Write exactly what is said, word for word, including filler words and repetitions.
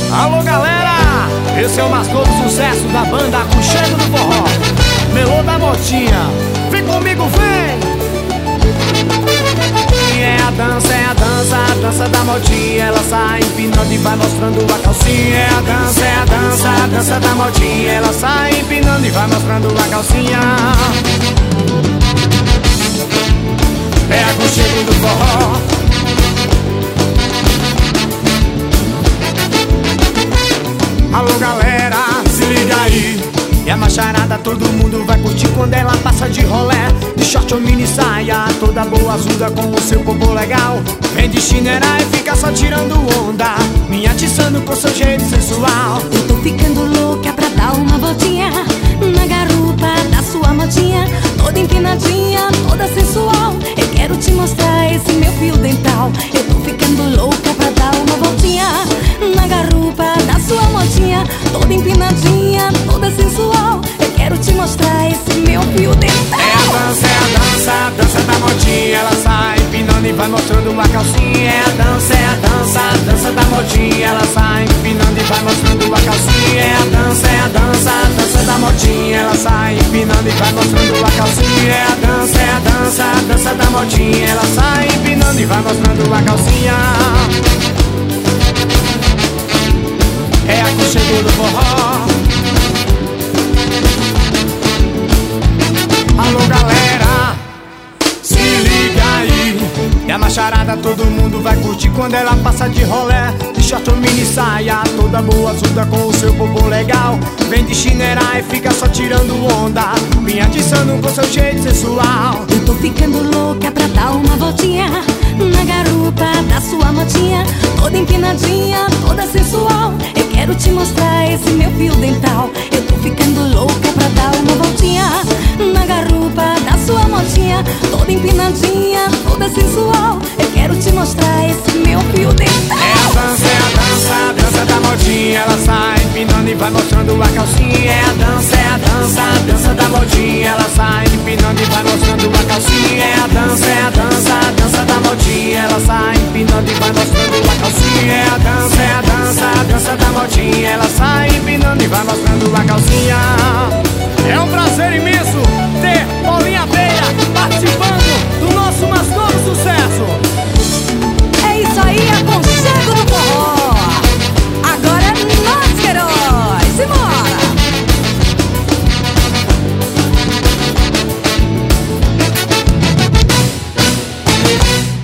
Alô galera, esse é o mais todo sucesso da banda Aconchego do Forró, Melô da Motinha. Vem comigo, vem! É a dança, é a dança, a dança da Motinha. Ela sai empinando e vai mostrando a calcinha. É a dança, é a dança, a dança da Motinha. Ela sai empinando e vai mostrando a calcinha. É Aconchego do Forró. Alô galera, se liga aí. E a macharada todo mundo vai curtir quando ela passa de rolé, de short ou mini saia, toda boa azuda com o seu popô legal. Vem de chinela e fica só tirando onda, me atiçando com seu jeito sensual. Eu tô ficando louca pra dar uma voltinha na garupa da sua motinha, toda empinadinha, toda sensual. Eu quero te mostrar esse meu fio dental. Eu tô ficando louca pra dar uma voltinha na garupa da sua motinha, toda empinadinha, toda sensual. Eu quero te mostrar esse meu fio dental. É a dança, é a dança, a dança da Motinha. Ela sai empinando e vai mostrando uma calcinha. É a dança, é a dança, a dança da Motinha. Ela sai empinando e vai mostrando uma calcinha. É a dança, é a dança, a dança da Motinha. Ela sai empinando e vai mostrando uma calcinha. É a dança, é a dança, a dança da Motinha. Ela sai empinando e vai mostrando uma calcinha. É Aconchego do Forró. Alô galera, se liga aí. E a macharada todo mundo vai curtir quando ela passa de rolé, de short ou mini saia, toda boa azuda com o seu popô legal. Vem de chinela e fica só tirando onda, me atiçando com seu jeito sensual. Eu tô ficando louca pra dar uma voltinha na garupa da sua motinha, toda empinadinha, toda sensual. Eu quero te mostrar esse meu fio dental. Eu tô ficando louca pra dar uma voltinha na garupa da sua motinha, toda empinadinha, toda sensual. Eu quero te mostrar esse meu fio dental. É a dança, é a dança, a dança da Motinha. Ela sai empinando e vai mostrando a calcinha. É a dança, é a dança, a dança da Motinha. Ela sai empinando e vai mostrando a calcinha. É a dança, é a dança, a dança da Motinha. Ela sai empinando e vai mostrando a calcinha. É a dança, é a dança, a dança da Motinha. Ela sai empinando e vai mostrando